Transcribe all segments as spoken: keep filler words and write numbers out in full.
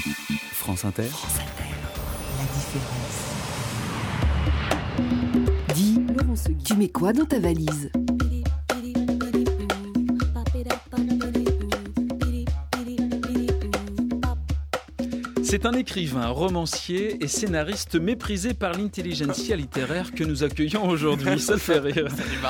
France Inter. France Inter. La différence. Dis, Laurent Segui, tu mets quoi dans ta valise ? C'est un écrivain, romancier et scénariste méprisé par l'intelligentsia littéraire que nous accueillons aujourd'hui. Ça le fait rire.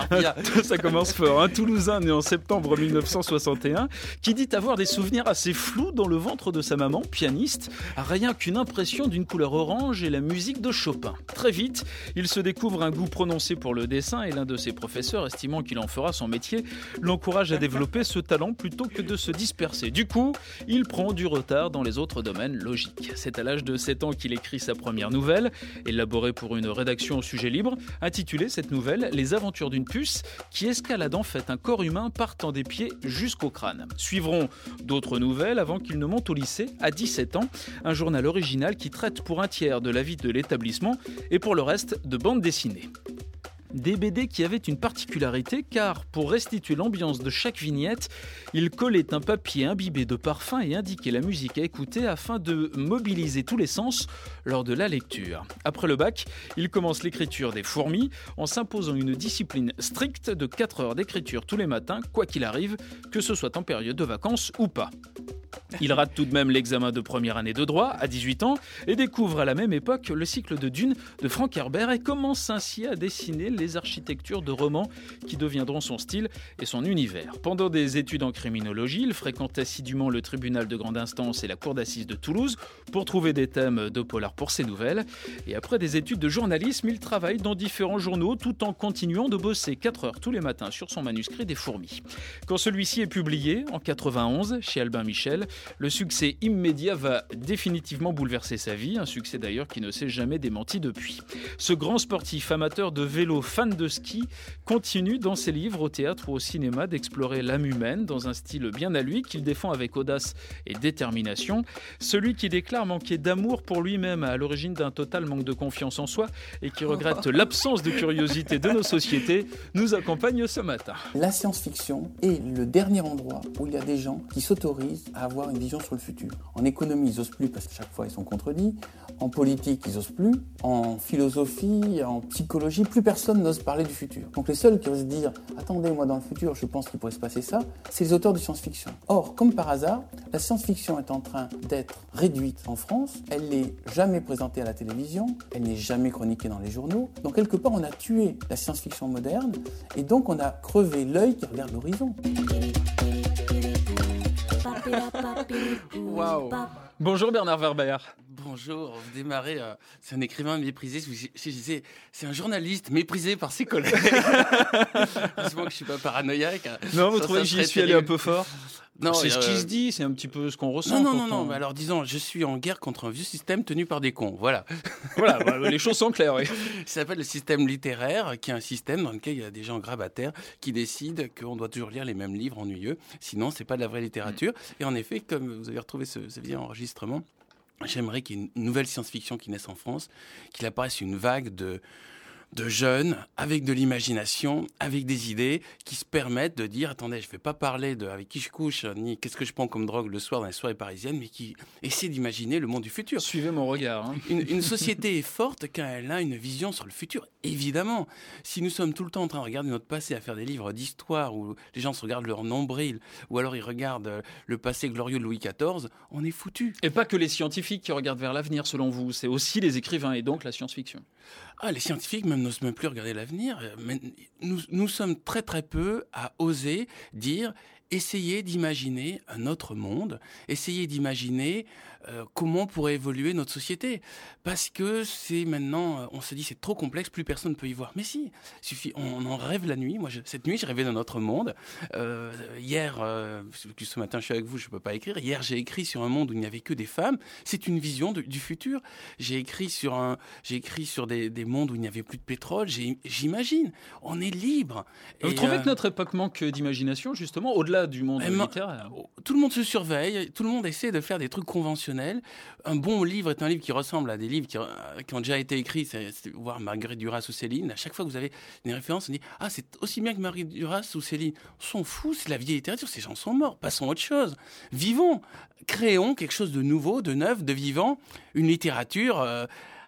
Ça commence fort. Un Toulousain né en septembre mille neuf cent soixante et un qui dit avoir des souvenirs assez flous dans le ventre de sa maman, pianiste, a rien qu'une impression d'une couleur orange et la musique de Chopin. Très vite, il se découvre un goût prononcé pour le dessin et l'un de ses professeurs, estimant qu'il en fera son métier, l'encourage à développer ce talent plutôt que de se disperser. Du coup, il prend du retard dans les autres domaines logiques. C'est à l'âge de sept ans qu'il écrit sa première nouvelle, élaborée pour une rédaction au sujet libre, intitulée cette nouvelle « Les aventures d'une puce » qui escalade en fait un corps humain partant des pieds jusqu'au crâne. Suivront d'autres nouvelles avant qu'il ne monte au lycée à dix-sept ans, un journal original qui traite pour un tiers de la vie de l'établissement et pour le reste de bande dessinée. Des B D qui avaient une particularité car, pour restituer l'ambiance de chaque vignette, il collait un papier imbibé de parfum et indiquait la musique à écouter afin de mobiliser tous les sens lors de la lecture. Après le bac, il commence l'écriture des fourmis en s'imposant une discipline stricte de quatre heures d'écriture tous les matins, quoi qu'il arrive, que ce soit en période de vacances ou pas. Il rate tout de même l'examen de première année de droit à dix-huit ans et découvre à la même époque le cycle de Dune de Frank Herbert et commence ainsi à dessiner les architectures de romans qui deviendront son style et son univers. Pendant des études en criminologie, il fréquente assidûment le tribunal de grande instance et la cour d'assises de Toulouse pour trouver des thèmes de polar pour ses nouvelles. Et après des études de journalisme, il travaille dans différents journaux tout en continuant de bosser quatre heures tous les matins sur son manuscrit des fourmis. Quand celui-ci est publié en quatre-vingt-onze chez Albin Michel, le succès immédiat va définitivement bouleverser sa vie, un succès d'ailleurs qui ne s'est jamais démenti depuis. Ce grand sportif amateur de vélo, fan de ski, continue dans ses livres, au théâtre ou au cinéma d'explorer l'âme humaine dans un style bien à lui qu'il défend avec audace et détermination. Celui qui déclare manquer d'amour pour lui-même à l'origine d'un total manque de confiance en soi et qui regrette l'absence de curiosité de nos sociétés, nous accompagne ce matin. La science-fiction est le dernier endroit où il y a des gens qui s'autorisent à avoir une vision sur le futur. En économie, ils n'osent plus parce que chaque fois ils sont contredits. En politique, ils n'osent plus. En philosophie, en psychologie, plus personne n'ose parler du futur. Donc les seuls qui osent dire « Attendez, moi dans le futur, je pense qu'il pourrait se passer ça », c'est les auteurs de science-fiction. Or, comme par hasard, la science-fiction est en train d'être réduite en France. Elle n'est jamais présentée à la télévision. Elle n'est jamais chroniquée dans les journaux. Donc quelque part, on a tué la science-fiction moderne et donc on a crevé l'œil qui regarde l'horizon. Waouh. Bonjour Bernard Werber. Bonjour, vous démarrez, euh, c'est un écrivain méprisé, je, je disais, c'est un journaliste méprisé par ses collègues. Heureusement que je suis pas paranoïaque. Non, vous ça, trouvez que j'y suis allé un peu fort? Non, c'est euh, ce qui se dit, c'est un petit peu ce qu'on ressent. Non, non, non, on... non. Mais alors disons, je suis en guerre contre un vieux système tenu par des cons. Voilà. Voilà, bah, les choses sont claires, oui. Ça s'appelle le système littéraire, qui est un système dans lequel il y a des gens grabataires qui décident qu'on doit toujours lire les mêmes livres ennuyeux. Sinon, c'est pas de la vraie littérature. Et en effet, comme vous avez retrouvé ce, ce vieil enregistrement, j'aimerais qu'il y ait une nouvelle science-fiction qui naisse en France, qu'il apparaisse une vague de... de jeunes, avec de l'imagination, avec des idées qui se permettent de dire « Attendez, je ne vais pas parler de avec qui je couche, ni qu'est-ce que je prends comme drogue le soir dans les soirées parisiennes, mais qui essaient d'imaginer le monde du futur. » Suivez mon regard. Hein. Une, une société est forte quand elle a une vision sur le futur, évidemment. Si nous sommes tout le temps en train de regarder notre passé, à faire des livres d'histoire où les gens se regardent leur nombril, ou alors ils regardent le passé glorieux de Louis quatorze, on est foutus. Et pas que les scientifiques qui regardent vers l'avenir, selon vous, c'est aussi les écrivains et donc la science-fiction. Ah, les scientifiques même n'osent même plus regarder l'avenir. Mais nous, nous sommes très très peu à oser dire, essayer d'imaginer un autre monde, essayer d'imaginer euh, comment pourrait évoluer notre société. Parce que c'est maintenant, on se dit c'est trop complexe, plus personne ne peut y voir. Mais si, suffit, on en rêve la nuit. Moi, je, cette nuit, j'ai rêvé d'un autre monde. Euh, hier, euh, ce matin, je suis avec vous, je ne peux pas écrire. Hier, j'ai écrit sur un monde où il n'y avait que des femmes. C'est une vision de, du futur. J'ai écrit sur, un, j'ai écrit sur des, des mondes où il n'y avait plus de pétrole. J'ai, j'imagine, on est libre. Vous Et trouvez euh... que notre époque manque d'imagination, justement, au-delà au-delà du monde Mais littéraire. Tout le monde se surveille, tout le monde essaie de faire des trucs conventionnels. Un bon livre est un livre qui ressemble à des livres qui, qui ont déjà été écrits, c'est, c'est voir Marguerite Duras ou Céline. À chaque fois que vous avez une référence, on dit « Ah, c'est aussi bien que Marguerite Duras ou Céline ». On s'en fout, c'est de la vieille littérature, ces gens sont morts, passons à autre chose. Vivons, créons quelque chose de nouveau, de neuf, de vivant, une littérature... Euh,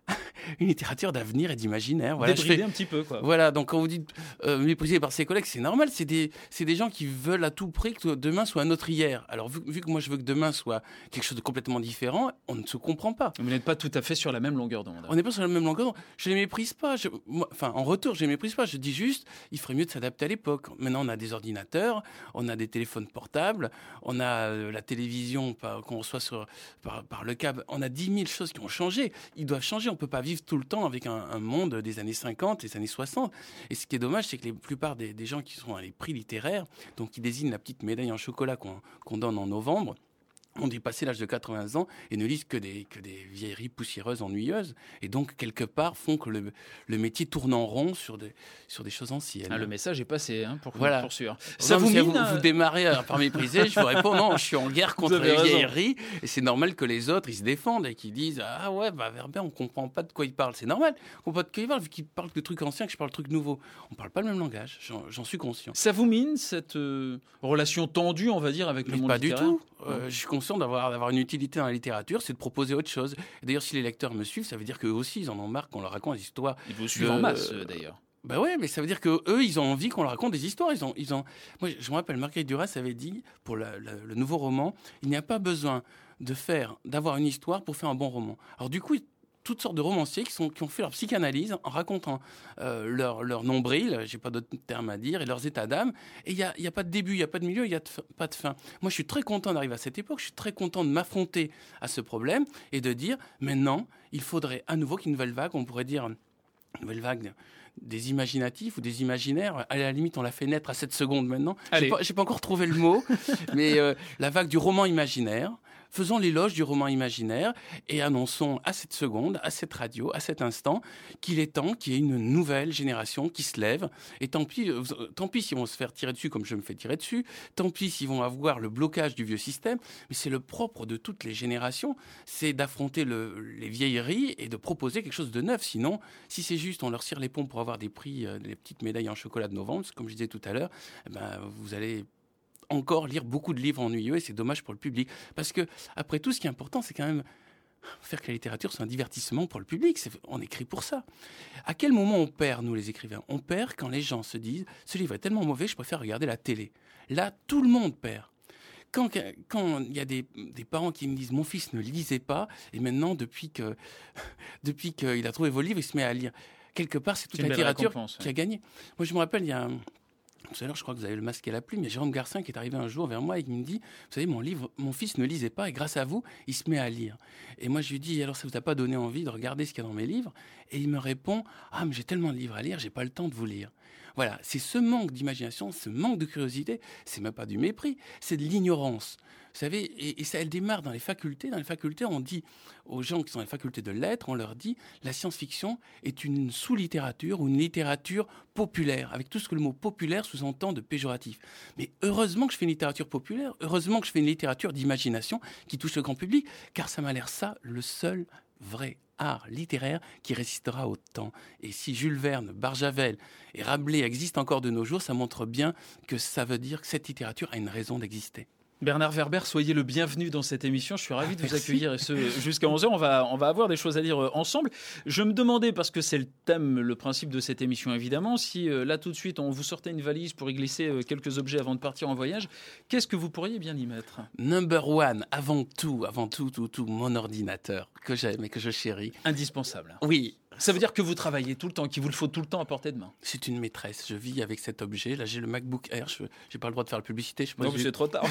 une littérature d'avenir et d'imaginaire. Voilà, Débrider fais... un petit peu, quoi. Voilà, donc quand vous dites euh, méprisé par ses collègues, c'est normal, c'est des, c'est des gens qui veulent à tout prix que demain soit un autre hier. Alors, vu, vu que moi je veux que demain soit quelque chose de complètement différent, on ne se comprend pas. Vous n'êtes pas tout à fait sur la même longueur d'onde. On n'est pas sur la même longueur d'onde. Je ne les méprise pas. Je, moi, enfin, en retour, je ne les méprise pas. Je dis juste, il ferait mieux de s'adapter à l'époque. Maintenant, on a des ordinateurs, on a des téléphones portables, on a euh, la télévision par, qu'on reçoit sur, par, par le câble. On a dix mille choses qui ont changé. Ils doivent changer. On ne peut pas vivre tout le temps avec un, un monde des années cinquante, des années soixante. Et ce qui est dommage, c'est que la plupart des, des gens qui sont à les prix littéraires, donc qui désignent la petite médaille en chocolat qu'on, qu'on donne en novembre, ont dépassé l'âge de quatre-vingts ans et ne lisent que des, que des vieilleries poussiéreuses, ennuyeuses, et donc, quelque part, font que le, le métier tourne en rond sur des, sur des choses anciennes. Ah, le message est passé, hein, pour, voilà. pour sûr. Ça non, vous, mine, vous, vous démarrez par mépriser, je vous réponds, non, je suis en guerre contre les raison. vieilleries, et c'est normal que les autres, ils se défendent et qu'ils disent, ah ouais, bah, Verbet, on comprend pas de quoi il parle. C'est normal, on comprend pas de quoi il parle, vu qu'il parle de trucs anciens, que je parle de trucs nouveaux. On parle pas le même langage, j'en, j'en suis conscient. Ça vous mine, cette euh, relation tendue, on va dire, avec Mais le monde pas littéraire? Pas du tout. Euh, je suis conscient d'avoir, d'avoir une utilité dans la littérature, c'est de proposer autre chose. Et d'ailleurs, si les lecteurs me suivent, ça veut dire qu'eux aussi, ils en ont marre qu'on leur raconte des histoires. Ils vous suivent de... en masse, euh, d'ailleurs. Bah ouais, mais ça veut dire qu'eux, ils ont envie qu'on leur raconte des histoires. Ils ont, ils ont... Moi, je me rappelle, Marguerite Duras avait dit, pour la, la, le nouveau roman, il n'y a pas besoin de faire, d'avoir une histoire pour faire un bon roman. Alors du coup, toutes sortes de romanciers qui, sont, qui ont fait leur psychanalyse en racontant euh, leur, leur nombril, j'ai pas d'autre terme à dire, et leurs états d'âme. Et il n'y a, y a pas de début, il n'y a pas de milieu, il n'y a de, pas de fin. Moi, je suis très content d'arriver à cette époque, je suis très content de m'affronter à ce problème et de dire, maintenant, il faudrait à nouveau qu'une nouvelle vague, on pourrait dire, une nouvelle vague des imaginatifs ou des imaginaires. À la limite, on l'a fait naître à sept secondes maintenant. Je n'ai pas, pas encore trouvé le mot, mais euh, la vague du roman imaginaire. Faisons l'éloge du roman imaginaire et annonçons à cette seconde, à cette radio, à cet instant, qu'il est temps qu'il y ait une nouvelle génération qui se lève. Et tant pis, euh, tant pis s'ils vont se faire tirer dessus comme je me fais tirer dessus, tant pis s'ils vont avoir le blocage du vieux système, mais c'est le propre de toutes les générations, c'est d'affronter le, les vieilleries et de proposer quelque chose de neuf. Sinon, si c'est juste on leur cire les pompes pour avoir des prix, euh, des petites médailles en chocolat de novembre, comme je disais tout à l'heure, eh ben, vous allez encore lire beaucoup de livres ennuyeux et c'est dommage pour le public. Parce que, après tout, ce qui est important, c'est quand même faire que la littérature soit un divertissement pour le public. C'est, on écrit pour ça. À quel moment on perd, nous les écrivains? On perd quand les gens se disent « ce livre est tellement mauvais, je préfère regarder la télé ». Là, tout le monde perd. Quand quand il y a des, des parents qui me disent « mon fils ne lisait pas et maintenant, depuis, que, depuis qu'il a trouvé vos livres, il se met à lire ». Quelque part, c'est toute c'est la littérature qui ouais. a gagné. Moi, je me rappelle, il y a... Un, tout à l'heure, je crois que vous avez le masque et la plume. Il y a Jérôme Garcin qui est arrivé un jour vers moi et qui me dit « Vous savez, mon livre, mon fils ne lisait pas et grâce à vous, il se met à lire. » Et moi, je lui dis « Alors, ça vous a pas donné envie de regarder ce qu'il y a dans mes livres ?» Et il me répond « Ah, mais j'ai tellement de livres à lire, j'ai pas le temps de vous lire. » Voilà, c'est ce manque d'imagination, ce manque de curiosité, c'est même pas du mépris, c'est de l'ignorance. Vous savez, et, et ça, elle démarre dans les facultés. Dans les facultés, on dit aux gens qui sont dans les facultés de lettres, on leur dit la science-fiction est une sous-littérature ou une littérature populaire, avec tout ce que le mot populaire sous-entend de péjoratif. Mais heureusement que je fais une littérature populaire, heureusement que je fais une littérature d'imagination qui touche le grand public, car ça m'a l'air ça le seul vrai art littéraire qui résistera au temps. Et si Jules Verne, Barjavel et Rabelais existent encore de nos jours, ça montre bien que ça veut dire que cette littérature a une raison d'exister. Bernard Werber, soyez le bienvenu dans cette émission. Je suis ravi de vous Merci. accueillir et ce, jusqu'à onze heures. On va, on va avoir des choses à dire ensemble. Je me demandais, parce que c'est le thème, le principe de cette émission évidemment, si euh, là tout de suite on vous sortait une valise pour y glisser euh, quelques objets avant de partir en voyage, qu'est-ce que vous pourriez bien y mettre? Number one, avant tout, avant tout, tout, tout, mon ordinateur que j'aime et que je chéris. Indispensable. Oui. Ça veut dire que vous travaillez tout le temps, qu'il vous le faut tout le temps à portée de main. C'est une maîtresse. Je vis avec cet objet. Là, j'ai le MacBook Air. Je n'ai pas le droit de faire la publicité. Je sais pas non, si mais j'ai... c'est trop tard.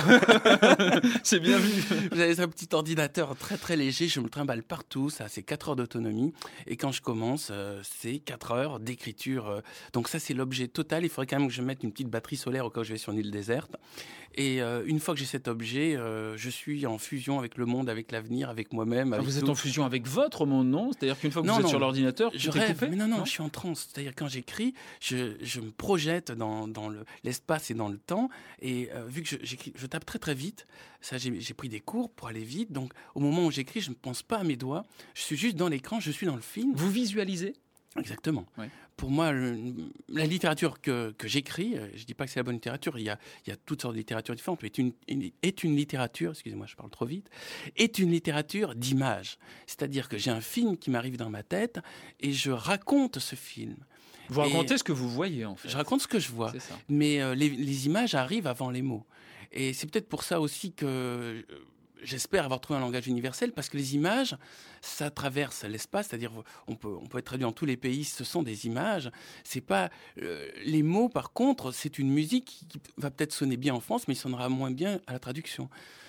C'est bien vu. J'ai un petit ordinateur très, très léger. Je me le trimballe partout. Ça, c'est quatre heures d'autonomie. Et quand je commence, euh, c'est quatre heures d'écriture. Euh, donc ça, c'est l'objet total. Il faudrait quand même que je mette une petite batterie solaire au cas où je vais sur une île déserte. Et euh, une fois que j'ai cet objet, euh, je suis en fusion avec le monde, avec l'avenir, avec moi-même. Avec vous tout. êtes en fusion avec votre monde, non? C'est-à-dire qu'une fois que non, vous êtes non. sur l'ordinateur, ordinateur, je tu t'es rêve, coupé mais non, non, non je suis en transe. C'est-à-dire quand j'écris, je, je me projette dans, dans le, l'espace et dans le temps. Et euh, vu que je, j'écris, je tape très très vite, ça, j'ai, j'ai pris des cours pour aller vite. Donc au moment où j'écris, je ne pense pas à mes doigts. Je suis juste dans l'écran, je suis dans le film. Vous visualisez? Exactement. Ouais. Pour moi, le, la littérature que, que j'écris, je ne dis pas que c'est la bonne littérature, il y a, il y a toutes sortes de littératures différentes, mais est une, une, est une littérature, excusez-moi, je parle trop vite, est une littérature d'image. C'est-à-dire que j'ai un film qui m'arrive dans ma tête et je raconte ce film. Vous racontez et ce que vous voyez, en fait. Je raconte ce que je vois, c'est ça. mais euh, les, les images arrivent avant les mots. Et c'est peut-être pour ça aussi que... Euh, J'espère avoir trouvé un langage universel parce que les images, ça traverse l'espace, c'est-à-dire on peut, on peut être traduit dans tous les pays, ce sont des images. C'est pas euh, les mots, par contre, c'est une musique qui va peut-être sonner bien en France, mais il sonnera moins bien à la traduction.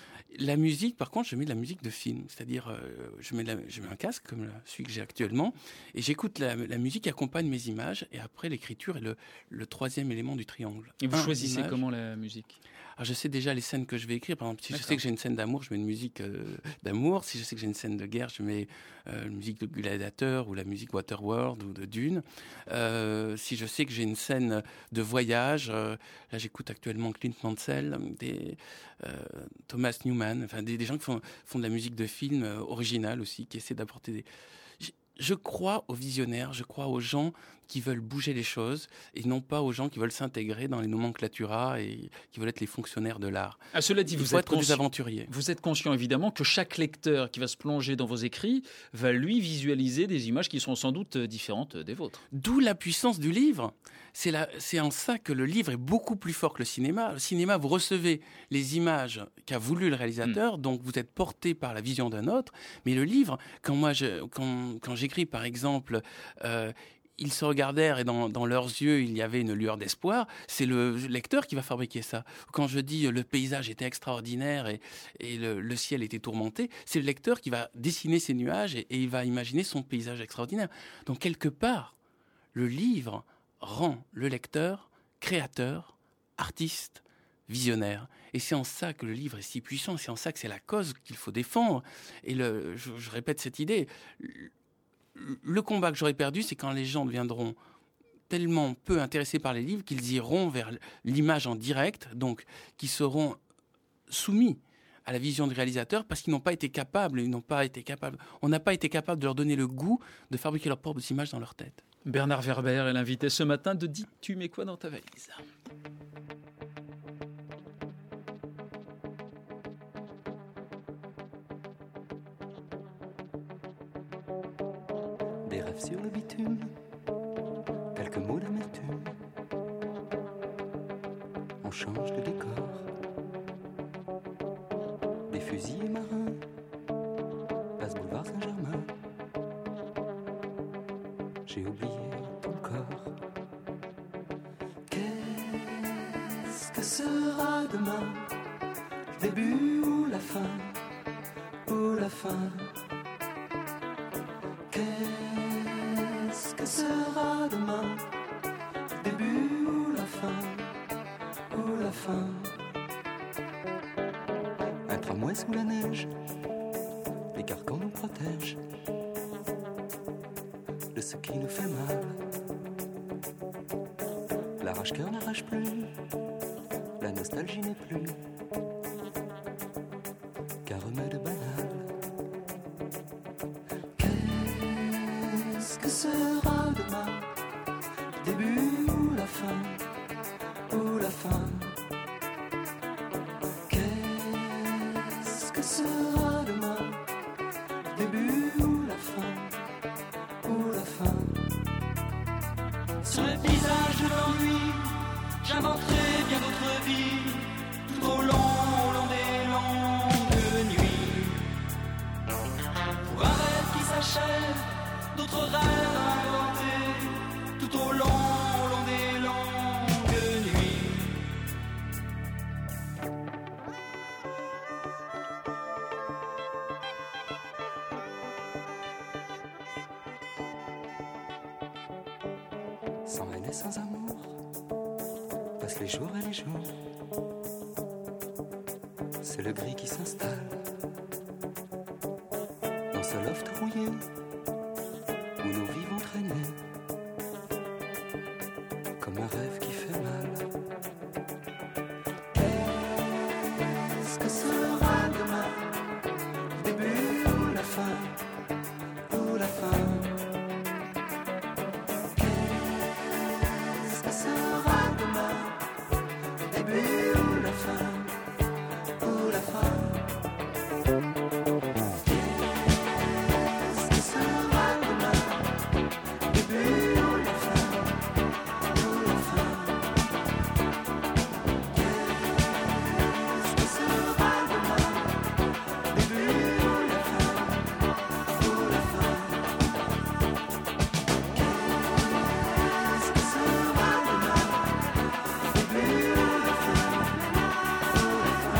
La musique, par contre, je mets de la musique de film, c'est-à-dire euh, je, mets de la, je mets un casque comme celui que j'ai actuellement et j'écoute la, la musique qui accompagne mes images et après l'écriture est le, le troisième élément du triangle. Et vous Un, choisissez image. Comment la musique? Alors, je sais déjà les scènes que je vais écrire. Par exemple, si D'accord. je sais que j'ai une scène d'amour, je mets une musique euh, d'amour. Si je sais que j'ai une scène de guerre, je mets euh, une musique de Gladiateur ou la musique Waterworld ou de Dune. Euh, si je sais que j'ai une scène de voyage, euh, là j'écoute actuellement Clint Mansell, des, euh, Thomas Newman, enfin des, des gens qui font, font de la musique de film euh, originale aussi, qui essaient d'apporter des... Je, je crois aux visionnaires, je crois aux gens qui veulent bouger les choses et non pas aux gens qui veulent s'intégrer dans les nomenclaturas et qui veulent être les fonctionnaires de l'art. Ah, cela dit, Il vous faut êtes être consci- des aventuriers. Vous êtes conscient évidemment que chaque lecteur qui va se plonger dans vos écrits va lui visualiser des images qui sont sans doute différentes des vôtres. D'où la puissance du livre. C'est, la, c'est en ça que le livre est beaucoup plus fort que le cinéma. Le cinéma, vous recevez les images qu'a voulu le réalisateur, mmh. donc vous êtes porté par la vision d'un autre. Mais le livre, quand moi, je, quand, quand j'écris par exemple... Euh, ils se regardèrent et dans, dans leurs yeux, il y avait une lueur d'espoir. C'est le lecteur qui va fabriquer ça. Quand je dis le paysage était extraordinaire et, et le, le ciel était tourmenté, c'est le lecteur qui va dessiner ces nuages et, et il va imaginer son paysage extraordinaire. Donc quelque part, le livre rend le lecteur créateur, artiste, visionnaire. Et c'est en ça que le livre est si puissant, c'est en ça que c'est la cause qu'il faut défendre. Et le, je, je répète cette idée... Le combat que j'aurais perdu, c'est quand les gens deviendront tellement peu intéressés par les livres qu'ils iront vers l'image en direct, donc qui seront soumis à la vision du réalisateur parce qu'ils n'ont pas été capables, ils n'ont pas été capables, on n'a pas été capable de leur donner le goût de fabriquer leurs propres images dans leur tête. Bernard Werber est l'invité ce matin de Dis, tu mets quoi dans ta valise ? Des rêves sur le bitume, quelques mots d'amertume. On change de décor. Des fusils marins, place boulevard Saint-Germain. J'ai oublié ton corps. Qu'est-ce que sera demain? Le début ou la fin? Ou la fin? Qu'est-ce que sera demain? Le début ou la fin? Ou la fin? Un tramway sous la neige, les carcans nous protègent de ce qui nous fait mal. L'arrache-cœur n'arrache plus, la nostalgie n'est plus qu'un remède banal. Qu'est-ce que sera demain? Le début ou la fin? Ou la fin? Qu'est-ce que sera demain? Le début ou la fin? Ou la fin? Sur le visage de l'ennui, j'inventerai bien d'autres vies, tout au long, au long des longues nuits. Pour un rêve qui s'achève, d'autres rêves inventés, tout au long, au long des longues nuits. Sans haine et sans amour, passent les jours et les jours. C'est le gris qui s'installe dans ce loft rouillé. où nos vies vont traîner, comme un rêve qui fait mal. Qu'est-ce que sera demain? Le début ou la fin? Ou la fin? Qu'est-ce que sera demain? Le début ou la fin? Ou la fin? Qu'est-ce que sera demain? Le début ou la fin? Ou la fin? Qu'est-ce que sera demain? Le début ou la fin? Ou la fin? Qu'est-ce que sera demain? Le début ou la fin? Ou la fin?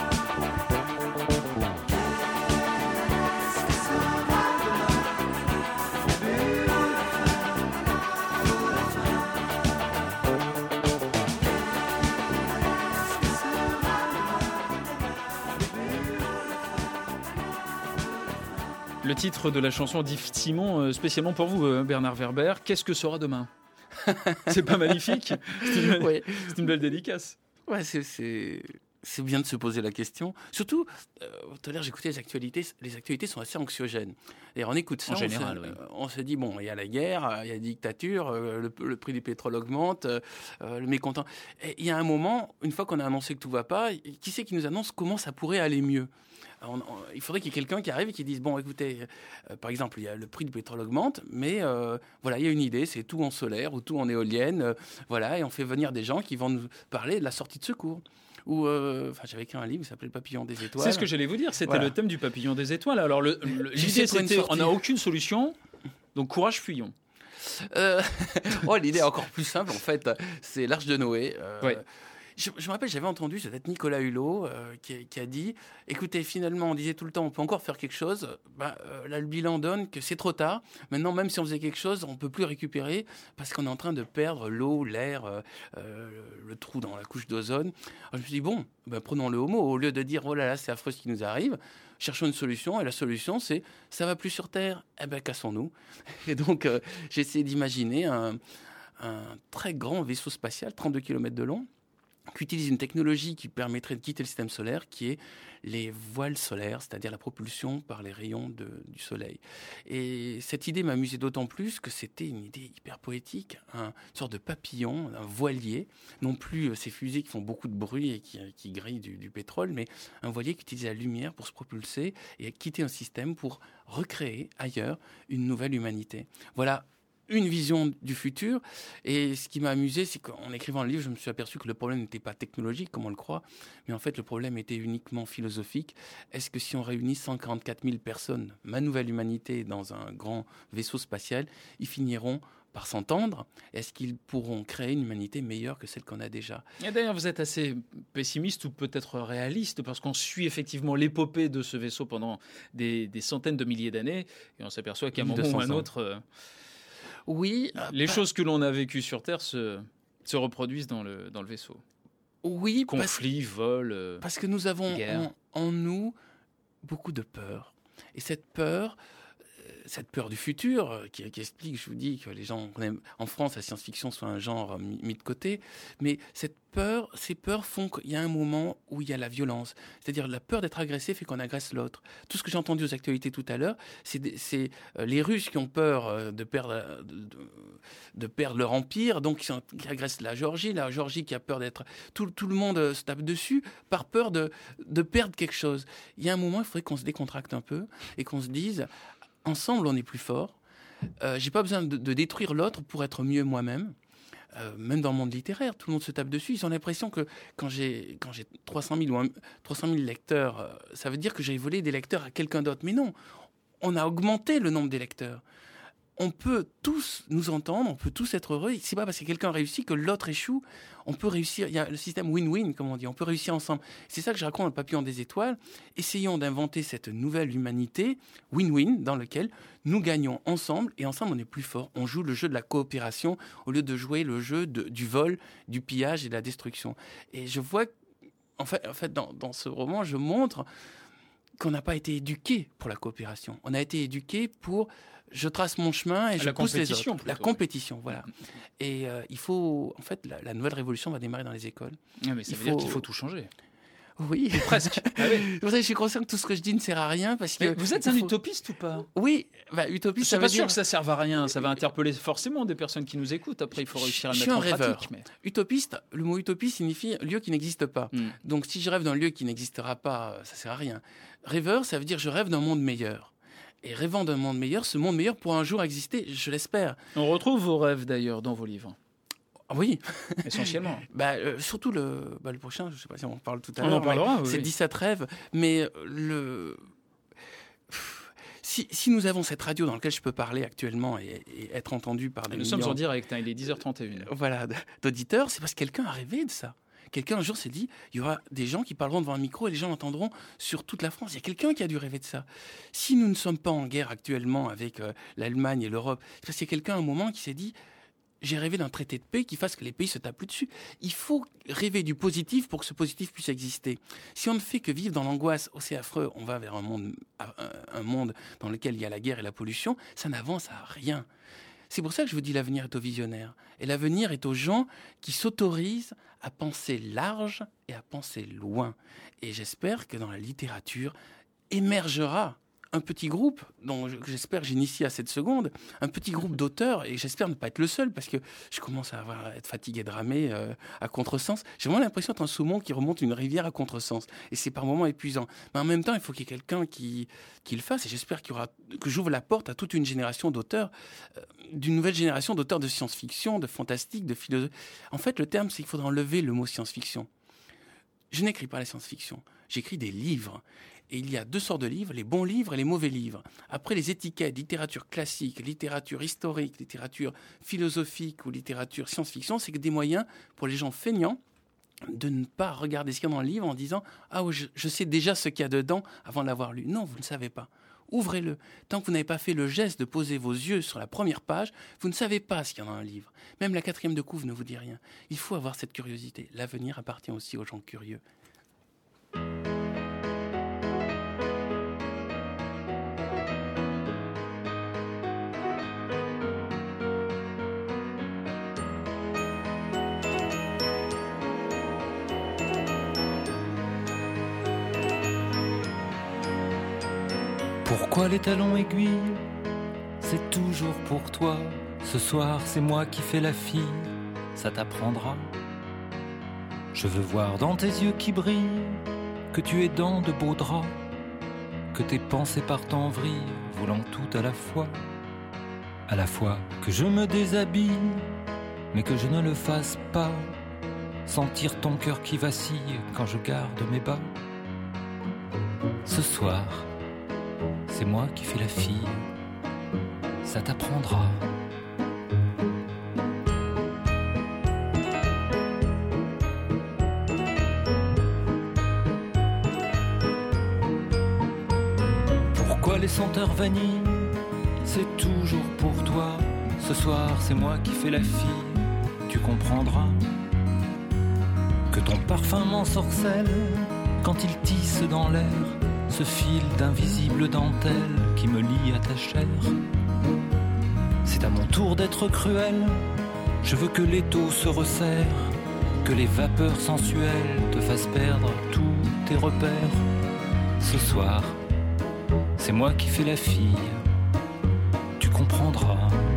Qu'est-ce que sera demain? Le début ou la fin? Ou la fin? Qu'est-ce que sera Le titre de la chanson d'Yves Simon, euh, spécialement pour vous, euh, Bernard Werber, qu'est-ce que sera demain? C'est pas magnifique? C'est une, Ouais. c'est une belle dédicace. Ouais, c'est, c'est, c'est bien de se poser la question. Surtout, euh, tout à l'heure, j'écoutais les actualités. Les actualités sont assez anxiogènes. Et on écoute ça, En on général, se, oui. euh, on se dit, bon, il y a la guerre, euh, il y a la dictature, euh, le, le prix du pétrole augmente, euh, euh, le mécontent. Et il y a un moment, une fois qu'on a annoncé que tout va pas, qui c'est qui nous annonce comment ça pourrait aller mieux? On- on- il faudrait qu'il y ait quelqu'un qui arrive et qui dise, bon, écoutez, euh, par exemple, il y a le prix du pétrole augmente, mais euh, voilà, il y a une idée, c'est tout en solaire ou tout en éolienne, euh, voilà, et on fait venir des gens qui vont nous parler de la sortie de secours. Ou, euh, enfin, j'avais écrit un livre qui s'appelait Le Papillon des étoiles. C'est ce que j'allais vous dire, c'était Voilà. le thème du papillon des étoiles. Alors, le, le- J'essaie l'idée, de trouver une c'était, on sortie. n'a aucune solution, donc courage, fuyons. Euh, oh, l'idée est encore plus simple, en fait. C'est l'Arche de Noé. Euh, Ouais. Je, je me rappelle, j'avais entendu, c'est peut-être Nicolas Hulot euh, qui, qui a dit, écoutez, finalement, on disait tout le temps, on peut encore faire quelque chose. Bah, euh, là, le bilan donne que c'est trop tard. Maintenant, même si on faisait quelque chose, on peut plus récupérer parce qu'on est en train de perdre l'eau, l'air, euh, euh, le trou dans la couche d'ozone. Alors, je me suis dit, bon, ben, prenons le homo. Au lieu de dire, oh là là, c'est affreux ce qui nous arrive, cherchons une solution. Et la solution, c'est, ça va plus sur Terre. Eh ben, cassons-nous. Et donc, euh, j'ai essayé d'imaginer un, un très grand vaisseau spatial, trente-deux kilomètres de long, qui utilise une technologie qui permettrait de quitter le système solaire, qui est les voiles solaires, c'est-à-dire la propulsion par les rayons de- du soleil. Et cette idée m'amusait d'autant plus que c'était une idée hyper poétique, un, une sorte de papillon, un voilier, non plus euh, ces fusées qui font beaucoup de bruit et qui, qui grillent du, du pétrole, mais un voilier qui utilise la lumière pour se propulser et quitter un système pour recréer ailleurs une nouvelle humanité. Voilà une vision du futur. Et ce qui m'a amusé, c'est qu'en écrivant le livre, je me suis aperçu que le problème n'était pas technologique, comme on le croit, mais en fait, le problème était uniquement philosophique. Est-ce que si on réunit cent quarante-quatre mille personnes, ma nouvelle humanité, dans un grand vaisseau spatial, ils finiront par s'entendre? Est-ce qu'ils pourront créer une humanité meilleure que celle qu'on a déjà? Et d'ailleurs, vous êtes assez pessimiste ou peut-être réaliste, parce qu'on suit effectivement l'épopée de ce vaisseau pendant des, des centaines de milliers d'années, et on s'aperçoit qu'à un moment ou à un autre, euh, Oui. les bah, choses que l'on a vécues sur Terre se, se reproduisent dans le, dans le vaisseau. Oui, parce, Conflits, vols. euh, parce que nous avons guerre. en, en nous beaucoup de peur. Et cette peur, euh, cette peur du futur, euh, qui, qui explique, je vous dis, que les gens qu'on aime en France, la science-fiction soit un genre euh, mis, mis de côté. Mais cette peur, ces peurs font qu'il y a un moment où il y a la violence. C'est-à-dire la peur d'être agressé fait qu'on agresse l'autre. Tout ce que j'ai entendu aux actualités tout à l'heure, c'est, des- c'est euh, les Russes qui ont peur euh, de perdre, euh, de, de- de perdre leur empire, donc qui, sont- qui agressent la Géorgie, la Géorgie qui a peur d'être... Tout, tout le monde euh, se tape dessus par peur de, de perdre quelque chose. Il y a un moment, il faudrait qu'on se décontracte un peu et qu'on se dise, ensemble, on est plus fort. Euh, j'ai pas besoin de, de détruire l'autre pour être mieux moi-même. Euh, même dans le monde littéraire, tout le monde se tape dessus. Ils ont l'impression que quand j'ai, quand j'ai trois cent mille ou un- trois cent mille lecteurs, euh, ça veut dire que j'ai volé des lecteurs à quelqu'un d'autre. Mais non, on a augmenté le nombre des lecteurs. On peut tous nous entendre, on peut tous être heureux. C'est pas parce que quelqu'un réussit que l'autre échoue. On peut réussir. Il y a le système win-win, comme on dit. On peut réussir ensemble. C'est ça que je raconte dans Le Papillon des étoiles. Essayons d'inventer cette nouvelle humanité win-win dans laquelle nous gagnons ensemble et ensemble on est plus fort. On joue le jeu de la coopération au lieu de jouer le jeu de- du vol, du pillage et de la destruction. Et je vois, en fait, en fait dans, dans ce roman, je montre qu'on n'a pas été éduqué pour la coopération. On a été éduqué pour je trace mon chemin et je la pousse les compétition, autres. La plutôt. compétition, voilà. Et euh, il faut, en fait, la, la nouvelle révolution va démarrer dans les écoles. Ah, mais ça Il veut dire faut- qu'il faut tout changer. Oui, Presque. Ah oui. Vous savez, je suis conscient que tout ce que je dis ne sert à rien parce que Mais vous êtes il un faut- utopiste ou pas? Oui, bah, Je utopiste, suis ça pas veut sûr dire que ça serve à rien. Ça va interpeller forcément des personnes qui nous écoutent. Après, il faut réussir à le Je mettre suis en un rêveur. pratique. Mais... utopiste. Le mot utopie signifie lieu qui n'existe pas. Hmm. Donc, si je rêve d'un lieu qui n'existera pas, ça sert à rien. Rêveur, ça veut dire je rêve d'un monde meilleur. Et rêvant d'un monde meilleur, ce monde meilleur pourra un jour exister, je l'espère. On retrouve vos rêves d'ailleurs dans vos livres, Ah oui, essentiellement. bah, euh, surtout le, bah, le prochain, je ne sais pas si on en parle tout à On l'heure. en parlera, mais oui, C'est oui. dix-sept rêves, mais le... Si, si nous avons cette radio dans laquelle je peux parler actuellement et, et être entendu par des Nous millions... sommes en direct, hein, il est dix heures trente et une. voilà, d- d'auditeurs, c'est parce que quelqu'un a rêvé de ça. Quelqu'un un jour s'est dit, il y aura des gens qui parleront devant un micro et les gens l'entendront sur toute la France. Il y a quelqu'un qui a dû rêver de ça. Si nous ne sommes pas en guerre actuellement avec euh, l'Allemagne et l'Europe, c'est parce qu'il y a quelqu'un à un moment qui s'est dit, j'ai rêvé d'un traité de paix qui fasse que les pays se tapent plus dessus. Il faut rêver du positif pour que ce positif puisse exister. Si on ne fait que vivre dans l'angoisse, oh c'est affreux, on va vers un monde, un- un monde dans lequel il y a la guerre et la pollution, ça n'avance à rien. C'est pour ça que je vous dis l'avenir est aux visionnaires. Et l'avenir est aux gens qui s'autorisent à penser large et à penser loin. Et j'espère que dans la littérature émergera un petit groupe, dont je- j'espère que j'initie à cette seconde, un petit groupe d'auteurs, et j'espère ne pas être le seul, parce que je commence à, avoir, à être fatigué de ramer euh, à contresens. J'ai vraiment l'impression d'être un saumon qui remonte une rivière à contresens. Et c'est par moments épuisant. Mais en même temps, il faut qu'il y ait quelqu'un qui, qui le fasse, et j'espère qu'il y aura, que j'ouvre la porte à toute une génération d'auteurs, euh, d'une nouvelle génération d'auteurs de science-fiction, de fantastique, de philosophie. En fait, le terme, c'est qu'il faudra enlever le mot science-fiction. Je n'écris pas la science-fiction, j'écris des livres. Et il y a deux sortes de livres, les bons livres et les mauvais livres. Après, les étiquettes, littérature classique, littérature historique, littérature philosophique ou littérature science-fiction, c'est que des moyens pour les gens feignants de ne pas regarder ce qu'il y a dans le livre en disant « Ah, oui, je, je sais déjà ce qu'il y a dedans avant de l'avoir lu ». Non, vous ne savez pas. Ouvrez-le. Tant que vous n'avez pas fait le geste de poser vos yeux sur la première page, vous ne savez pas ce qu'il y a dans un livre. Même la quatrième de couve ne vous dit rien. Il faut avoir cette curiosité. L'avenir appartient aussi aux gens curieux. Pourquoi les talons aiguilles? C'est toujours pour toi. Ce soir, c'est moi qui fais la fille. Ça t'apprendra. Je veux voir dans tes yeux qui brillent que tu es dans de beaux draps, que tes pensées partent en vrille, voulant tout à la fois. À la fois que je me déshabille, mais que je ne le fasse pas. Sentir ton cœur qui vacille quand je garde mes bas. Ce soir, c'est moi qui fais la fille, ça t'apprendra. Pourquoi les senteurs vanille? C'est toujours pour toi. Ce soir, c'est moi qui fais la fille, tu comprendras. Que ton parfum m'ensorcelle quand il tisse dans l'air ce fil d'invisible dentelle qui me lie à ta chair. C'est à mon tour d'être cruel. Je veux que l'étau se resserre, que les vapeurs sensuelles te fassent perdre tous tes repères. Ce soir, c'est moi qui fais la fille, tu comprendras.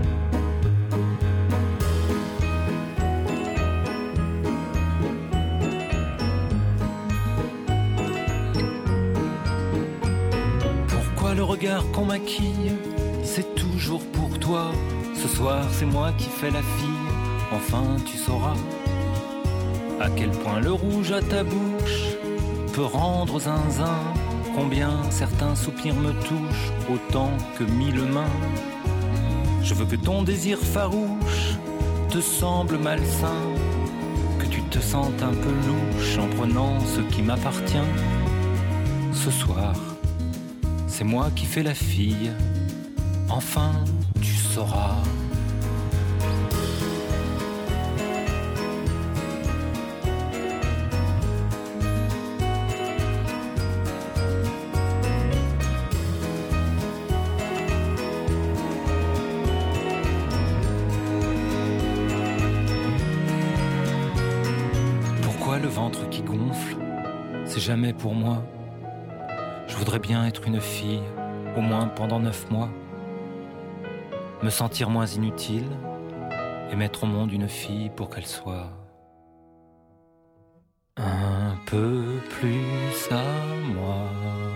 Le regard qu'on maquille, c'est toujours pour toi. Ce soir, c'est moi qui fais la fille, enfin tu sauras à quel point le rouge à ta bouche peut rendre zinzin. Combien certains soupirs me touchent autant que mille mains. Je veux que ton désir farouche te semble malsain, que tu te sentes un peu louche en prenant ce qui m'appartient. Ce soir, c'est moi qui fais la fille, enfin tu sauras. c'est jamais pour moi. Je voudrais bien être une fille, au moins pendant neuf mois. Me sentir moins inutile et mettre au monde une fille pour qu'elle soit un peu plus à moi.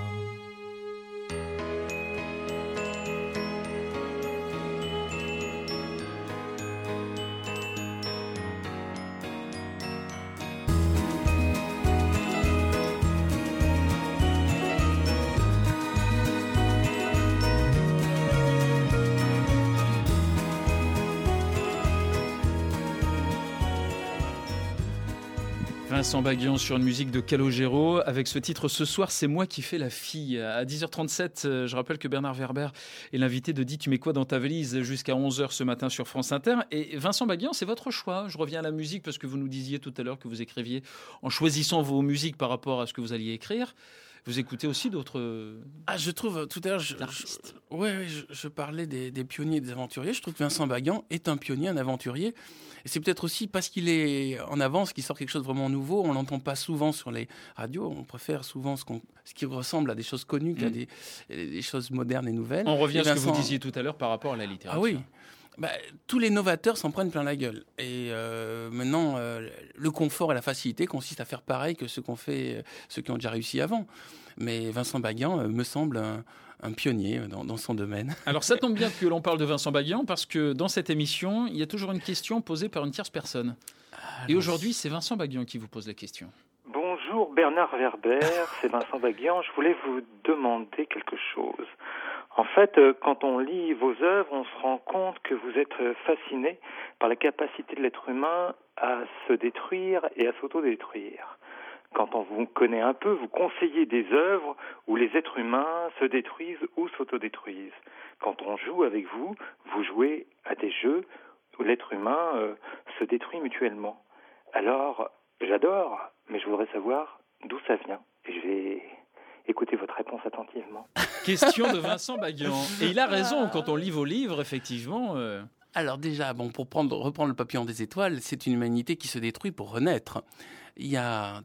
Vincent Baguian sur une musique de Calogero avec ce titre Ce soir c'est moi qui fais la fille. À dix heures trente-sept, je rappelle que Bernard Werber est l'invité de Dis tu mets quoi dans ta valise jusqu'à onze heures ce matin sur France Inter. Et Vincent Baguian, c'est votre choix. Je reviens à la musique parce que vous nous disiez tout à l'heure que vous écriviez en choisissant vos musiques par rapport à ce que vous alliez écrire. Vous écoutez aussi d'autres Ah, je trouve, tout à l'heure, je, artistes. je, ouais, ouais, je, je parlais des, des pionniers, des aventuriers. Je trouve que Vincent Baguian est un pionnier, un aventurier. Et c'est peut-être aussi parce qu'il est en avance, qu'il sort quelque chose de vraiment nouveau. On l'entend pas souvent sur les radios. On préfère souvent ce, qu'on, ce qui ressemble à des choses connues qu'à mmh. des, des choses modernes et nouvelles. On revient et à ce Vincent... que vous disiez tout à l'heure par rapport à la littérature. Ah oui. Bah, tous les novateurs s'en prennent plein la gueule. Et euh, maintenant, euh, le confort et la facilité consistent à faire pareil que ceux, qu'on fait, ceux qui ont déjà réussi avant. Mais Vincent Baguian euh, me semble un, un pionnier dans, dans son domaine. Alors ça tombe bien que l'on parle de Vincent Baguian parce que dans cette émission, il y a toujours une question posée par une tierce personne. Alors... Et aujourd'hui, c'est Vincent Baguian qui vous pose la question. Bonjour Bernard Werber, c'est Vincent Baguian. Je voulais vous demander quelque chose. En fait, quand on lit vos œuvres, on se rend compte que vous êtes fasciné par la capacité de l'être humain à se détruire et à s'autodétruire. Quand on vous connaît un peu, vous conseillez des œuvres où les êtres humains se détruisent ou s'autodétruisent. Quand on joue avec vous, vous jouez à des jeux où l'être humain euh, se détruit mutuellement. Alors, j'adore, mais je voudrais savoir d'où ça vient. Et je vais écouter votre réponse attentivement. Question de Vincent Baguian. Et il a raison, quand on lit vos livres, effectivement... Euh... Alors déjà, bon, pour prendre, reprendre le papillon des étoiles, c'est une humanité qui se détruit pour renaître. Il y a...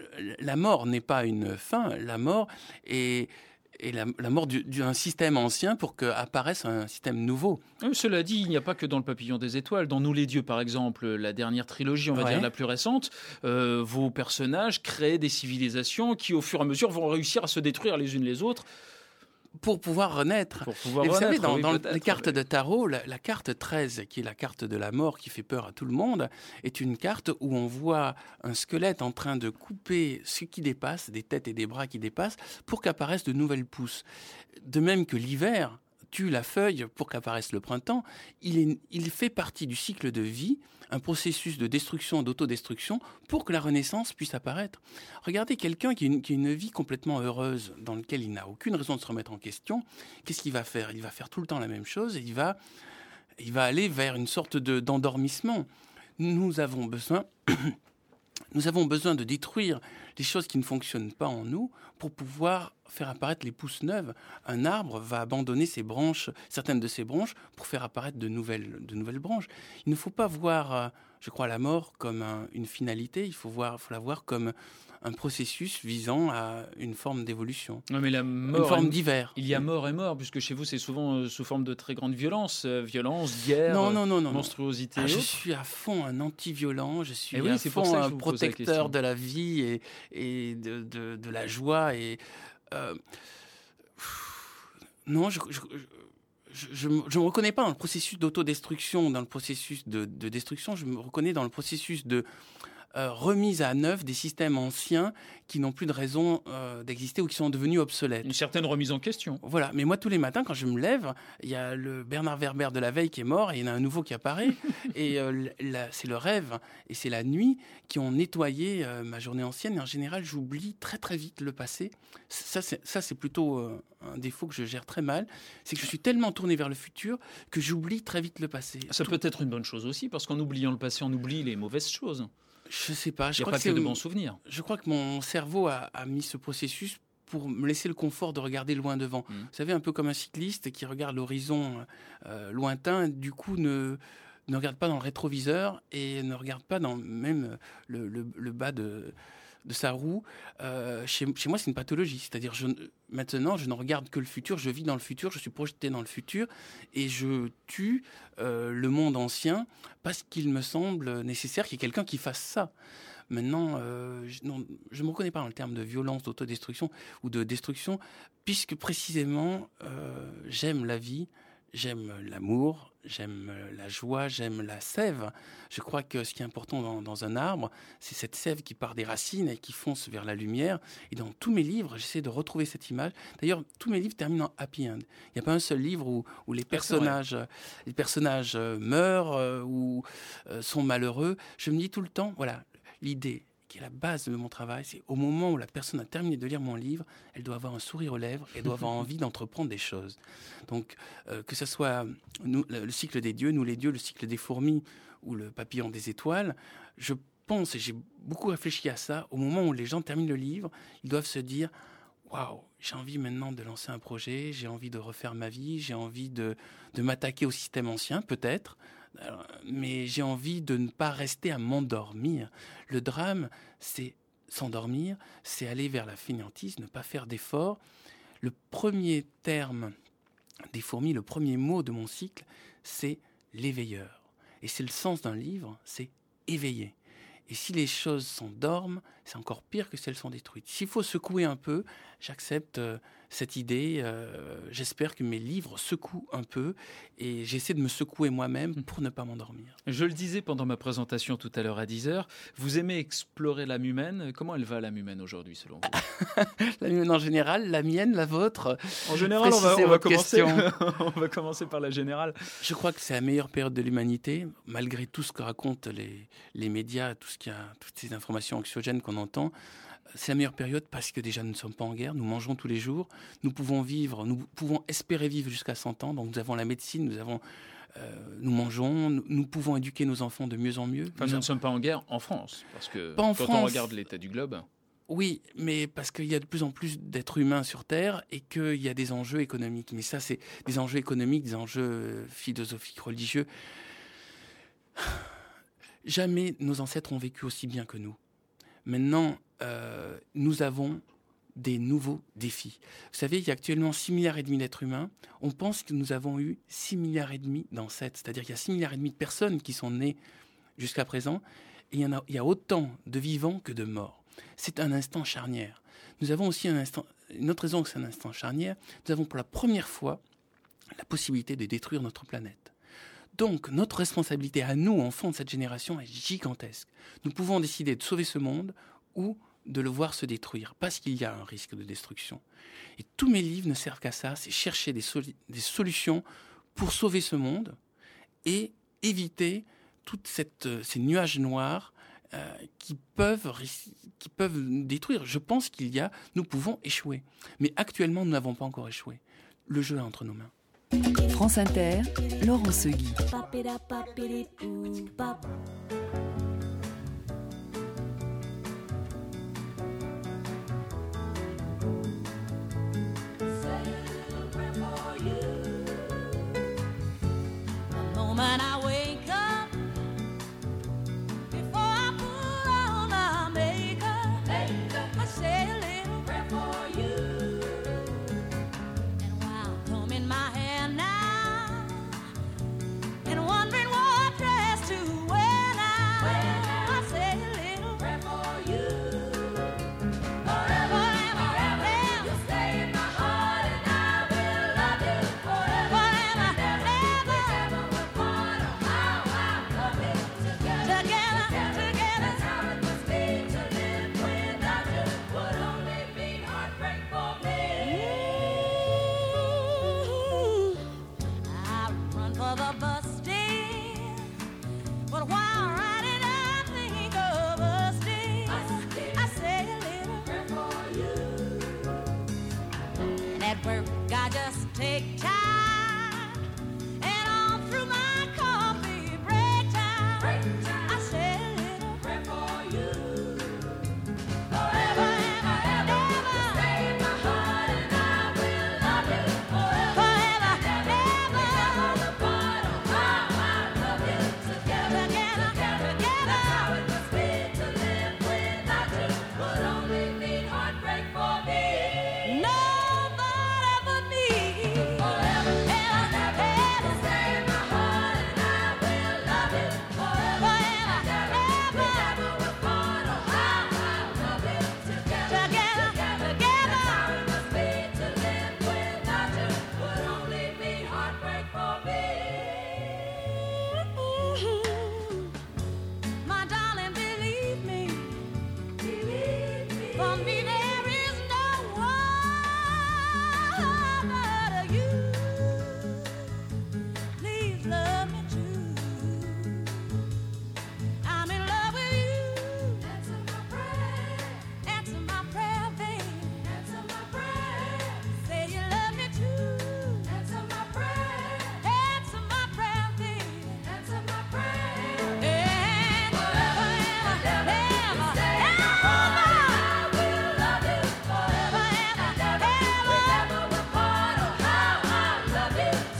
La mort n'est pas une fin, la mort est, est la, la mort du, d'un système ancien pour qu'apparaisse un système nouveau. Euh, cela dit, il n'y a pas que dans Le Papillon des Étoiles. Dans Nous les dieux, par exemple, la dernière trilogie, on va ouais. dire la plus récente, euh, vos personnages créent des civilisations qui, au fur et à mesure, vont réussir à se détruire les unes les autres. Pour pouvoir renaître. Pour pouvoir et vous renaître, savez, dans, oui, dans les cartes oui. de tarot, la, la carte treize, qui est la carte de la mort qui fait peur à tout le monde, est une carte où on voit un squelette en train de couper ce qui dépasse, des têtes et des bras qui dépassent, pour qu'apparaissent de nouvelles pousses. De même que l'hiver tue la feuille pour qu'apparaisse le printemps, il, est, il fait partie du cycle de vie, un processus de destruction, d'autodestruction, pour que la renaissance puisse apparaître. Regardez quelqu'un qui a, une, qui a une vie complètement heureuse, dans laquelle il n'a aucune raison de se remettre en question. Qu'est-ce qu'il va faire ? Il va faire tout le temps la même chose et il va, il va aller vers une sorte de, d'endormissement. Nous avons besoin... Nous avons besoin de détruire les choses qui ne fonctionnent pas en nous pour pouvoir faire apparaître les pousses neuves. Un arbre va abandonner ses branches, certaines de ses branches, pour faire apparaître de nouvelles, de nouvelles branches. Il ne faut pas voir, je crois, la mort comme un, une finalité. Il faut, voir, faut la voir comme un processus visant à une forme d'évolution. Non, mais la mort, une forme d'hiver. Il y a mort et mort, puisque chez vous, c'est souvent sous forme de très grande violence. Euh, violence, guerre, non, non, non, non, monstruosité. Ah, je suis à fond un anti-violent, je suis oui, à c'est fond pour ça que un je vous pose la protecteur question. de la vie et, et de, de, de la joie. Et, euh, non, je... je, je Je ne me reconnais pas dans le processus d'autodestruction, dans le processus de, de destruction. Je me reconnais dans le processus de euh, remise à neuf des systèmes anciens qui n'ont plus de raison euh, d'exister ou qui sont devenus obsolètes. Une certaine remise en question. Voilà. Mais moi, tous les matins, quand je me lève, il y a le Bernard Werber de la veille qui est mort et il y en a un nouveau qui apparaît. et euh, la, c'est le rêve et c'est la nuit qui ont nettoyé euh, ma journée ancienne. Et en général, j'oublie très, très vite le passé. Ça, c'est, ça, c'est plutôt... Euh, un défaut que je gère très mal, c'est que je suis tellement tourné vers le futur que j'oublie très vite le passé. Ça Tout... peut être une bonne chose aussi, parce qu'en oubliant le passé, on oublie les mauvaises choses. Je sais pas. Je Il n'y a crois pas que que c'est... de bons souvenirs. Je crois que mon cerveau a, a mis ce processus pour me laisser le confort de regarder loin devant. Mmh. Vous savez, un peu comme un cycliste qui regarde l'horizon euh, lointain, du coup ne... ne regarde pas dans le rétroviseur et ne regarde pas dans même le, le, le bas de... de sa roue. Euh, chez, chez moi, c'est une pathologie. C'est-à-dire, je, maintenant, je ne regarde que le futur, je vis dans le futur, je suis projeté dans le futur et je tue euh, le monde ancien parce qu'il me semble nécessaire qu'il y ait quelqu'un qui fasse ça. Maintenant, euh, je ne me reconnais pas dans le terme de violence, d'autodestruction ou de destruction, puisque précisément, euh, j'aime la vie, j'aime l'amour, j'aime la joie, j'aime la sève. Je crois que ce qui est important dans, dans un arbre, c'est cette sève qui part des racines et qui fonce vers la lumière. Et dans tous mes livres, j'essaie de retrouver cette image. D'ailleurs, tous mes livres terminent en happy end. Il n'y a pas un seul livre où, où les personnages, les personnages meurent euh, ou euh, sont malheureux. Je me dis tout le temps, voilà, l'idée qui est la base de mon travail, c'est au moment où la personne a terminé de lire mon livre, elle doit avoir un sourire aux lèvres, elle doit avoir envie d'entreprendre des choses. Donc, euh, que ce soit nous, le cycle des dieux, nous les dieux, le cycle des fourmis ou le papillon des étoiles, je pense, et j'ai beaucoup réfléchi à ça, au moment où les gens terminent le livre, ils doivent se dire « Waouh, j'ai envie maintenant de lancer un projet, j'ai envie de refaire ma vie, j'ai envie de, de m'attaquer au système ancien, peut-être ». Alors, mais j'ai envie de ne pas rester à m'endormir. Le drame, c'est s'endormir, c'est aller vers la fainéantise, ne pas faire d'efforts. Le premier terme des fourmis, le premier mot de mon cycle, c'est l'éveilleur. Et c'est le sens d'un livre, c'est éveiller. Et si les choses s'endorment, c'est encore pire que si elles sont détruites. S'il faut secouer un peu, j'accepte euh, cette idée. Euh, j'espère que mes livres secouent un peu et j'essaie de me secouer moi-même pour ne pas m'endormir. Je le disais pendant ma présentation tout à l'heure à dix heures, vous aimez explorer l'âme humaine. Comment elle va, l'âme humaine, aujourd'hui, selon vous? L'âme humaine en général, la mienne, la vôtre. En général, on va, on, va commencer, on va commencer par la générale. Je crois que c'est la meilleure période de l'humanité, malgré tout ce que racontent les, les médias, tout ce qu'il y a, toutes ces informations anxiogènes qu'on entend. C'est la meilleure période parce que déjà nous ne sommes pas en guerre, nous mangeons tous les jours, nous pouvons vivre, nous pouvons espérer vivre jusqu'à cent ans, donc nous avons la médecine, nous avons, euh, nous mangeons, nous, nous pouvons éduquer nos enfants de mieux en mieux. Enfin, nous, nous ne sommes pas en guerre en France, parce que pas en quand France, on regarde l'état du globe... Oui, mais parce qu'il y a de plus en plus d'êtres humains sur Terre et qu'il y a des enjeux économiques. Mais ça, c'est des enjeux économiques, des enjeux philosophiques, religieux. Jamais nos ancêtres ont vécu aussi bien que nous. Maintenant, euh, nous avons des nouveaux défis. Vous savez, il y a actuellement six milliards et demi d'êtres humains. On pense que nous avons eu six milliards et demi d'ancêtres. C'est-à-dire qu'il y a six milliards et demi de personnes qui sont nées jusqu'à présent. Et il y en a, il y a autant de vivants que de morts. C'est un instant charnière. Nous avons aussi un instant, une autre raison que c'est un instant charnière, nous avons pour la première fois la possibilité de détruire notre planète. Donc, notre responsabilité à nous, enfants de cette génération, est gigantesque. Nous pouvons décider de sauver ce monde ou de le voir se détruire, parce qu'il y a un risque de destruction. Et tous mes livres ne servent qu'à ça, c'est chercher des, soli- des solutions pour sauver ce monde et éviter tous euh, ces nuages noirs euh, qui, peuvent, qui peuvent détruire. Je pense qu'il y a, nous pouvons échouer. Mais actuellement, nous n'avons pas encore échoué. Le jeu est entre nos mains. France Inter, Laurent Segui. Wondering what dress to wear.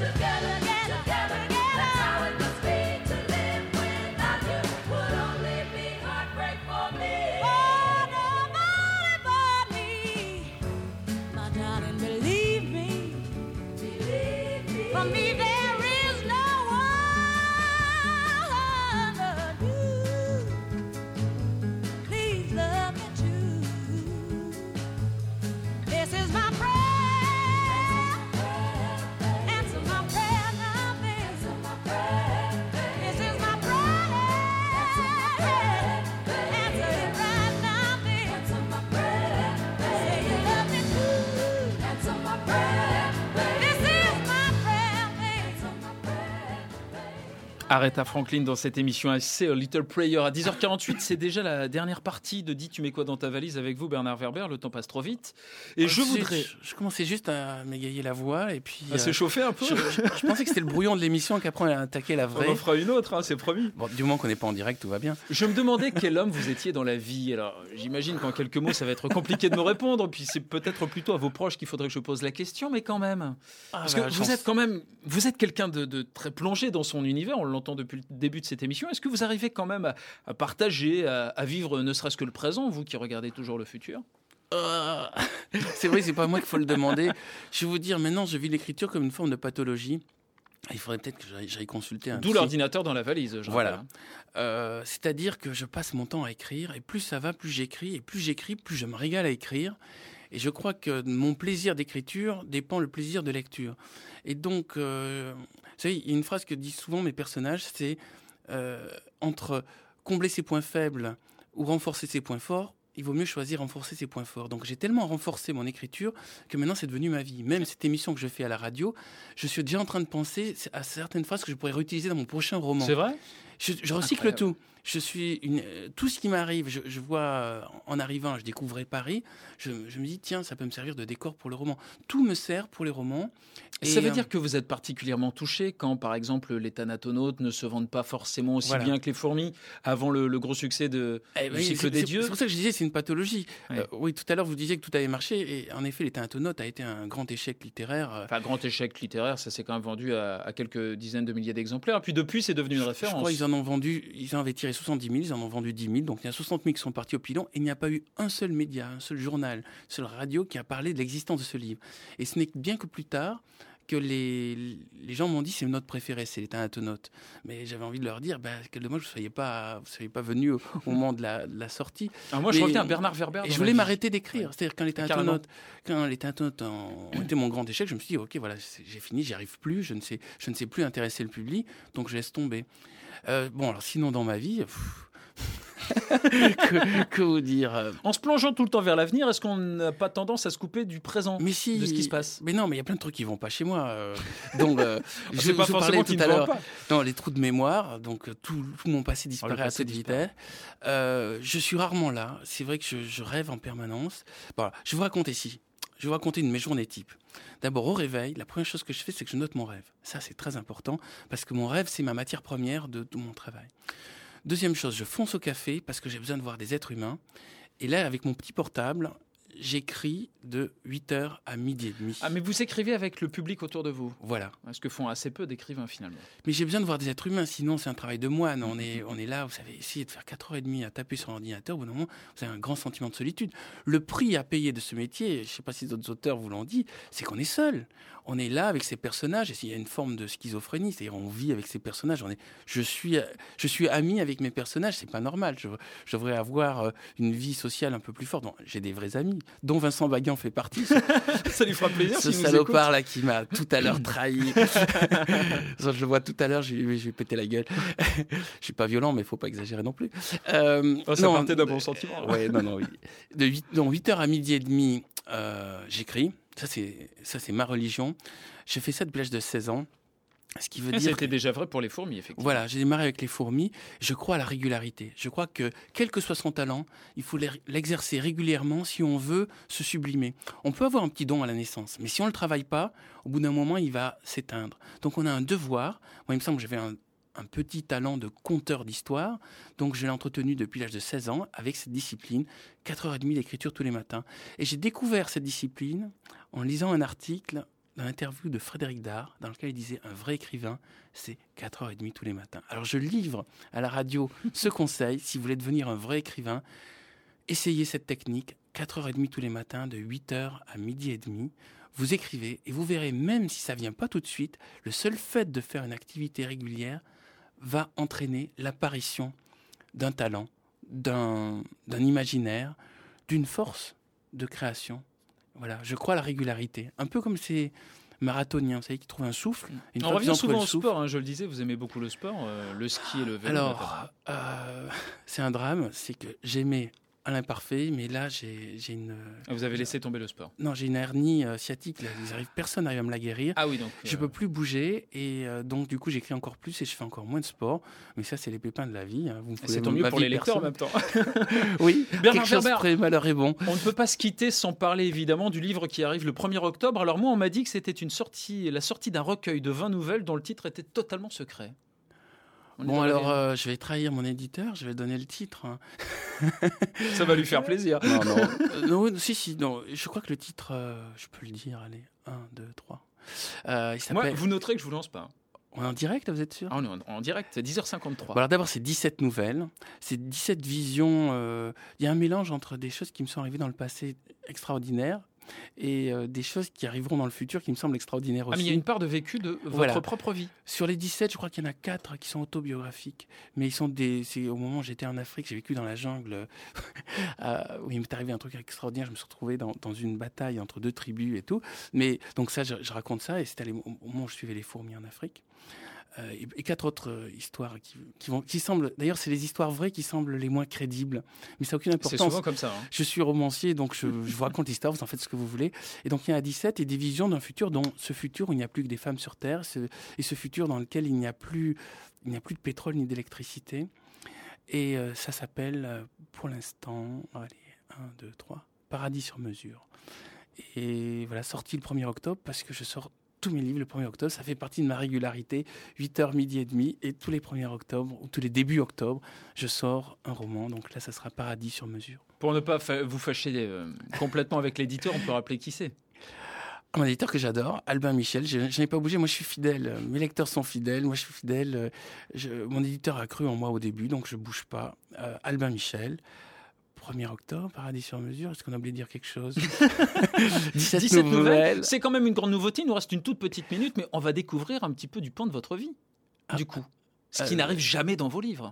Aretha Franklin dans cette émission I Say a Little Prayer à dix heures quarante-huit. C'est déjà la dernière partie de Dis tu mets quoi dans ta valise avec vous Bernard Werber. Le temps passe trop vite. Et euh, je voudrais... Je, je commençais juste à m'égayer la voix et puis... À euh, s'échauffer un peu. Je, je, je pensais que c'était le brouillon de l'émission et qu'après on allait attaquer la vraie. On en fera une autre, hein, c'est promis. Bon, du moment qu'on n'est pas en direct, tout va bien. Je me demandais quel homme vous étiez dans la vie. Alors j'imagine qu'en quelques mots ça va être compliqué de me répondre. Puis c'est peut-être plutôt à vos proches qu'il faudrait que je pose la question, mais quand même. Ah, Parce bah, que vous chance. êtes quand même... Vous êtes quelqu'un de, de très plongé dans son univers. On l'entend depuis le début de cette émission. Est-ce que vous arrivez quand même à, à partager, à, à vivre ne serait-ce que le présent, vous qui regardez toujours le futur ? euh, C'est vrai, c'est pas moi qu'il faut le demander. Je vais vous dire, maintenant, je vis l'écriture comme une forme de pathologie. Il faudrait peut-être que j'aille, j'aille consulter un D'où psy. l'ordinateur dans la valise, je Voilà. Euh, c'est-à-dire que je passe mon temps à écrire, et plus ça va, plus j'écris, et plus j'écris, plus je me régale à écrire. Et je crois que mon plaisir d'écriture dépend le plaisir de lecture. Et donc, euh, vous savez, il y a une phrase que disent souvent mes personnages, c'est euh, entre combler ses points faibles ou renforcer ses points forts, il vaut mieux choisir renforcer ses points forts. Donc j'ai tellement renforcé mon écriture que maintenant c'est devenu ma vie. Même cette émission que je fais à la radio, je suis déjà en train de penser à certaines phrases que je pourrais réutiliser dans mon prochain roman. C'est vrai ? Je, je recycle Incroyable. tout. Je suis une, tout ce qui m'arrive, je, je vois en arrivant, je découvrais Paris, je, je me dis tiens, ça peut me servir de décor pour le roman. Tout me sert pour les romans. Et ça veut euh, dire que vous êtes particulièrement touché quand, par exemple, les Thanatonautes ne se vendent pas forcément aussi voilà. bien que les fourmis avant le, le gros succès de, eh du oui, cycle c'est, des c'est, dieux. C'est pour ça que je disais c'est une pathologie. Oui, euh, oui tout à l'heure vous disiez que tout avait marché et en effet les Thanatonautes a été un grand échec littéraire. Enfin, grand échec littéraire, ça s'est quand même vendu à, à quelques dizaines de milliers d'exemplaires. Puis depuis, c'est devenu une référence. Je crois qu'ils en ont vendu, ils en avaient tiré soixante-dix mille, ils en ont vendu dix mille, donc il y a soixante mille qui sont partis au pilon et il n'y a pas eu un seul média, un seul journal, une seule radio qui a parlé de l'existence de ce livre. Et ce n'est bien que plus tard que les, les gens m'ont dit c'est notre préféré, c'est les Thanatonautes. Mais j'avais envie de leur dire, bah, quel dommage que vous ne soyez pas, vous soyez pas venus au, au moment de la, de la sortie. Alors moi, je reviens à Bernard Werber. Et je voulais m'arrêter d'écrire. Ouais. C'est-à-dire quand les Thanatonautes, quand les Thanatonautes ont été mon grand échec, je me suis dit, ok, voilà, j'ai fini, j'y arrive plus, je ne sais, je ne sais plus intéresser le public, donc je laisse tomber. Euh, bon, alors sinon dans ma vie... Pff, que, que vous dire En se plongeant tout le temps vers l'avenir, est-ce qu'on n'a pas tendance à se couper du présent, mais si, de ce qui se passe ? Mais non, mais il y a plein de trucs qui vont pas chez moi. Euh, donc, euh, je sais pas forcément tout à l'heure. Non, les trous de mémoire, donc tout, tout mon passé disparaît oh, à cette vitesse. Euh, je suis rarement là. C'est vrai que je, je rêve en permanence. Bon, je vais vous raconter ici. Je vais vous raconter une de mes journées type. D'abord, au réveil, la première chose que je fais, c'est que je note mon rêve. Ça, c'est très important parce que mon rêve, c'est ma matière première de, de mon travail. Deuxième chose, je fonce au café parce que j'ai besoin de voir des êtres humains. Et là, avec mon petit portable, j'écris de huit heures à midi et demi. Ah, mais vous écrivez avec le public autour de vous. Voilà. Ce que font assez peu d'écrivains, finalement. Mais j'ai besoin de voir des êtres humains, sinon c'est un travail de moine. On est, on est là, vous savez, essayer de faire quatre heures trente à taper sur l'ordinateur, au bout d'un moment, vous avez un grand sentiment de solitude. Le prix à payer de ce métier, je ne sais pas si d'autres auteurs vous l'ont dit, c'est qu'on est seul. On est là avec ces personnages, et il y a une forme de schizophrénie, c'est-à-dire on vit avec ces personnages. On est, je suis, je suis ami avec mes personnages, c'est pas normal. Je, je devrais avoir une vie sociale un peu plus forte. Bon, j'ai des vrais amis, dont Vincent Baguian fait partie. Ça lui fera plaisir. Ce salopard là qui m'a tout à l'heure trahi. Je le vois tout à l'heure, je vais, je vais péter la gueule. Je suis pas violent, mais il faut pas exagérer non plus. Euh, oh, ça non, partait d'un bon sentiment. Euh, ouais, non, non, oui. De huit, non, huit heures à midi et demi, euh, j'écris. Ça c'est, ça, c'est ma religion. Je fais ça depuis l'âge de seize ans. Ce qui veut et dire c'était que... déjà vrai pour les fourmis, effectivement. Voilà, j'ai démarré avec les fourmis. Je crois à la régularité. Je crois que, quel que soit son talent, il faut l'exercer régulièrement si on veut se sublimer. On peut avoir un petit don à la naissance, mais si on ne le travaille pas, au bout d'un moment, il va s'éteindre. Donc on a un devoir. Moi, il me semble que j'avais un, un petit talent de conteur d'histoire, donc je l'ai entretenu depuis l'âge de seize ans avec cette discipline, quatre heures trente d'écriture tous les matins. Et j'ai découvert cette discipline en lisant un article dans l'interview de Frédéric Dard, dans lequel il disait un vrai écrivain, c'est quatre heures trente tous les matins. Alors je livre à la radio ce conseil, si vous voulez devenir un vrai écrivain, essayez cette technique, quatre heures trente tous les matins, de huit heures à midi et demi. Vous écrivez et vous verrez, même si ça ne vient pas tout de suite, le seul fait de faire une activité régulière va entraîner l'apparition d'un talent, d'un, d'un imaginaire, d'une force de création. Voilà, je crois à la régularité. Un peu comme ces marathoniens, vous savez, qui trouvent un souffle. Une On fois revient qu'ils ont souvent trouvé au le souffle- sport, hein, je le disais, vous aimez beaucoup le sport, euh, le ski et le vélo. Alors, euh, c'est un drame, c'est que j'aimais Alain Parfait, mais là, j'ai, j'ai une... Ah, vous avez laissé tomber le sport. Non, j'ai une hernie euh, sciatique, là, ils arrivent, personne n'arrive à me la guérir. Ah oui, donc... Je euh, peux plus bouger et euh, donc du coup j'écris encore plus et je fais encore moins de sport. Mais ça c'est les pépins de la vie. Hein. Vous me c'est foutez tant ma mieux pour vie les lecteurs en perso. même temps. Oui, Bernard quelque chose Werber. près malheur est bon. On ne peut pas se quitter sans parler évidemment du livre qui arrive le premier octobre. Alors moi on m'a dit que c'était une sortie, la sortie d'un recueil de vingt nouvelles dont le titre était totalement secret. On est Bon dans la alors vie. euh, je vais trahir mon éditeur, je vais donner le titre. Hein. Ça va lui faire plaisir. Non, non. Euh, non, si, si, non. Je crois que le titre, euh, je peux le dire, allez, un, deux, trois. Euh, il Moi, s'appelle... vous noterez que je vous lance pas. On est en direct, vous êtes sûr? Ah, on est en, en direct, c'est dix heures cinquante-trois. Bon, alors d'abord, c'est dix-sept nouvelles, c'est dix-sept visions. euh, Il y a un mélange entre des choses qui me sont arrivées dans le passé extraordinaires et euh, des choses qui arriveront dans le futur qui me semblent extraordinaires Ah, aussi. mais il y a une part de vécu de votre Voilà. propre vie. Sur les dix-sept, je crois qu'il y en a quatre qui sont autobiographiques. Mais ils sont des. C'est au moment où j'étais en Afrique, j'ai vécu dans la jungle, euh, où il m'est arrivé un truc extraordinaire. Je me suis retrouvé dans, dans une bataille entre deux tribus et tout. Mais donc, ça, je, je raconte ça. Et c'était les- au moment où je suivais les fourmis en Afrique. Euh, et, et quatre autres euh, histoires qui, qui, vont, qui semblent. D'ailleurs, c'est les histoires vraies qui semblent les moins crédibles. Mais ça n'a aucune C'est importance. souvent comme ça. hein. Je suis romancier, donc je, je vous raconte l'histoire, vous en faites ce que vous voulez. Et donc il y en a dix-sept et des visions d'un futur dont ce futur où il n'y a plus que des femmes sur Terre, ce- et ce futur dans lequel il n'y a plus, il n'y a plus de pétrole ni d'électricité. Et euh, ça s'appelle, euh, pour l'instant, allez, un, deux, trois, Paradis sur mesure. Et voilà, sorti le premier octobre, parce que je sors tous mes livres le premier octobre, ça fait partie de ma régularité, huit heures, midi et demi, et tous les premiers octobre, ou tous les débuts octobre, je sors un roman, donc là ça sera Paradis sur mesure. Pour ne pas fa- vous fâcher euh, complètement avec l'éditeur, on peut rappeler qui c'est. Un éditeur que j'adore, Albin Michel, je, je n'ai pas bougé, moi je suis fidèle, mes lecteurs sont fidèles, moi je suis fidèle, euh, je- mon éditeur a cru en moi au début, donc je ne bouge pas. Euh, Albin Michel, premier octobre, Paradis sur mesure, est-ce qu'on a oublié de dire quelque chose? dix-sept, dix-sept nouvelles, nouvelles. c'est quand même une grande nouveauté. Il nous reste une toute petite minute, mais on va découvrir un petit peu du pan de votre vie. Ah. Du coup, ce qui Euh, n'arrive jamais dans vos livres.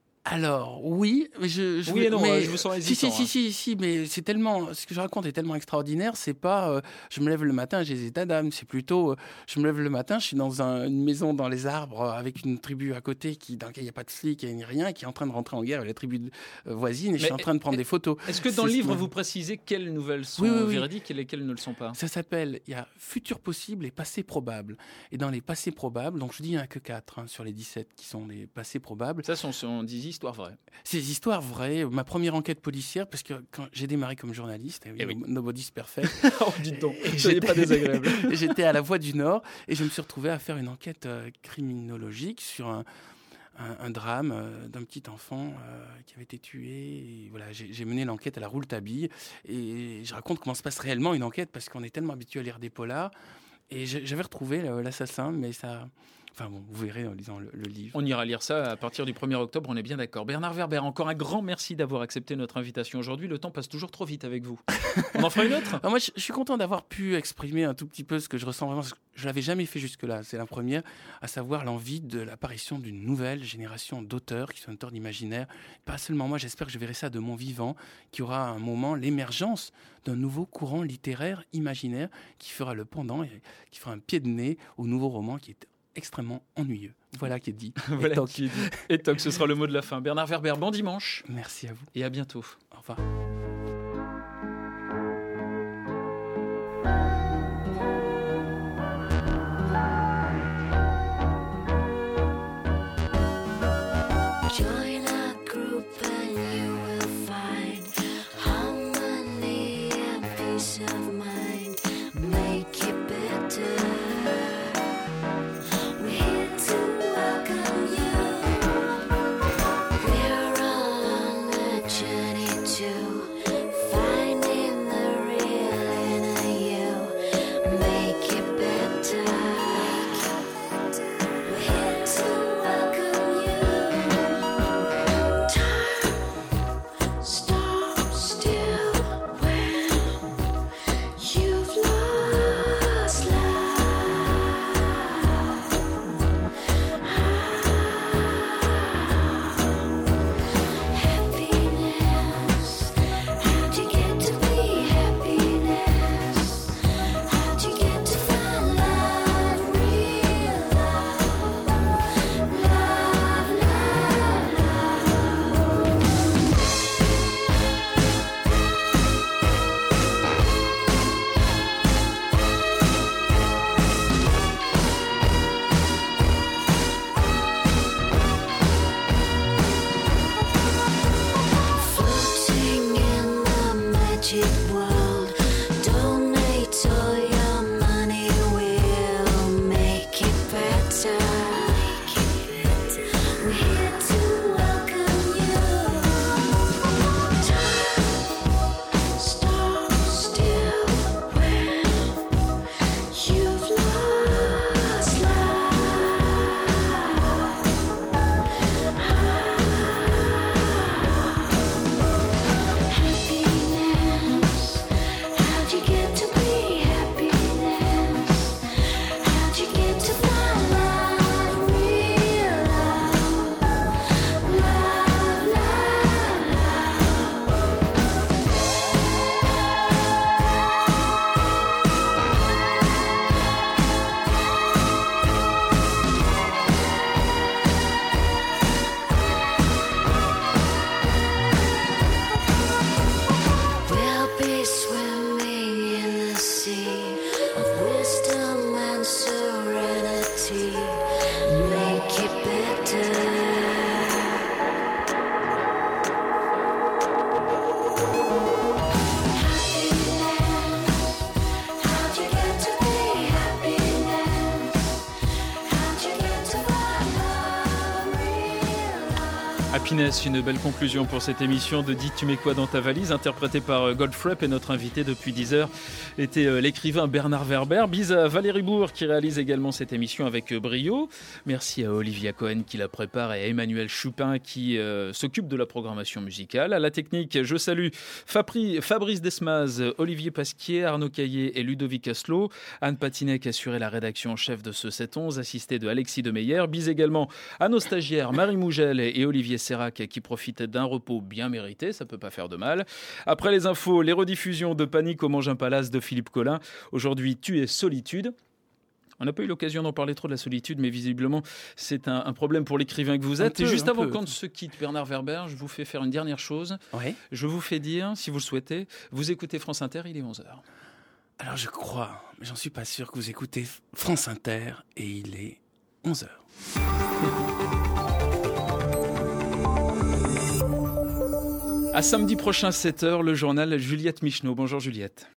Alors, oui, mais je, je Oui et non, mais- euh, je vous sens si, hésitant. si, si, hein. si, si, mais c'est tellement, ce que je raconte est tellement extraordinaire, c'est pas, euh, je me lève le matin, j'ai des états d'âme, c'est plutôt, euh, je me lève le matin, je suis dans un- une maison dans les arbres euh, avec une tribu à côté qui, dans laquelle il n'y a pas de flics, il n'y a rien, qui est en train de rentrer en guerre avec la tribu euh, voisine, et je Mais suis en train de prendre est- des photos. Est-ce que dans le c'est- livre, ouais. vous précisez quelles nouvelles sont Oui, oui, oui. véridiques et lesquelles ne le sont pas? Ça s'appelle, il y a futur possible et passé probable. Et dans les passés probables, donc je dis il n'y en a que quatre hein, sur les dix-sept qui sont les passés probables. Ça, sont, sont des histoires vraies. Ces histoires vraies, ma première enquête policière, parce que quand j'ai démarré comme journaliste, Eh oui. Nobody's Perfect, Oh, dites donc, Et soyez j'étais- pas désagréable. j'étais à la Voix du Nord et je me suis retrouvé à faire une enquête euh, criminologique sur un, un- un drame euh, d'un petit enfant euh, qui avait été tué. Et voilà, j'ai, j'ai mené l'enquête à la Rouletabille et je raconte comment se passe réellement une enquête parce qu'on est tellement habitué à lire des polars. Et j'ai- j'avais retrouvé euh, l'assassin, mais ça... Enfin bon, vous verrez en lisant le, le livre. On ira lire ça à partir du premier octobre, on est bien d'accord. Bernard Werber, encore un grand merci d'avoir accepté notre invitation aujourd'hui. Le temps passe toujours trop vite avec vous. On en fera une autre? Alors moi, je, je suis content d'avoir pu exprimer un tout petit peu ce que je ressens vraiment. Je l'avais jamais fait jusque-là. C'est la première, à savoir l'envie de l'apparition d'une nouvelle génération d'auteurs qui sont auteurs d'imaginaire. Pas seulement moi, j'espère que je verrai ça de mon vivant, qu'il y aura à un moment l'émergence d'un nouveau courant littéraire imaginaire qui fera le pendant, et qui fera un pied de nez au nouveau roman qui est extrêmement ennuyeux. Voilà qui est dit. Voilà Et toc. qui est dit. Et toc, ce sera le mot de la fin. Bernard Werber, bon dimanche Merci à vous. et à bientôt. Au revoir. Join a group and you will find harmony and peace of mind. Make it better. We're here to welcome you. We're on a journey to better. We're here to welcome you. Time stops still when you've lost happiness. How'd you get to be happiness? How'd you get to find love, real love, love, love, We'll be swimming in the sea of wisdom and serenity. Make it better. How'd you get to be happiness? How'd you get to find love, real love? Happiness, une belle conclusion pour cette émission de Dis tu mets quoi dans ta valise, interprétée par euh, Goldfrapp, et notre invité depuis dix heures était euh, l'écrivain Bernard Werber. Bise à Valérie Bourg qui réalise également cette émission avec euh, brio. Merci à Olivia Cohen qui la prépare et à Emmanuel Choupin qui euh, s'occupe de la programmation musicale. À la technique, je salue Fabri- Fabrice Desmaz, Olivier Pasquier, Arnaud Caillé et Ludovic Asselot. Anne Patinet qui assurait la rédaction en chef de ce sept onze, assistée de Alexis Demeyer. Bise également à nos stagiaires Marie Mougel et Olivier Serrac qui profitaient d'un repos bien mérité, ça peut pas faire de mal. Après les infos, les rediffusions de Panique au Mangin Palace de Philippe Collin. Aujourd'hui, Tu es solitude. On n'a pas eu l'occasion d'en parler trop de la solitude, mais visiblement, c'est un, un problème pour l'écrivain que vous êtes. Un peu, Et juste un avant peu. qu'on ne se quitte, Bernard Werber, je vous fais faire une dernière chose. Ouais. Je vous fais dire, si vous le souhaitez, vous écoutez France Inter, il est onze heures. Alors je crois, mais j'en suis pas sûr, que vous écoutez France Inter et il est onze heures. À samedi prochain, sept heures, le journal Juliette Micheneau. Bonjour Juliette.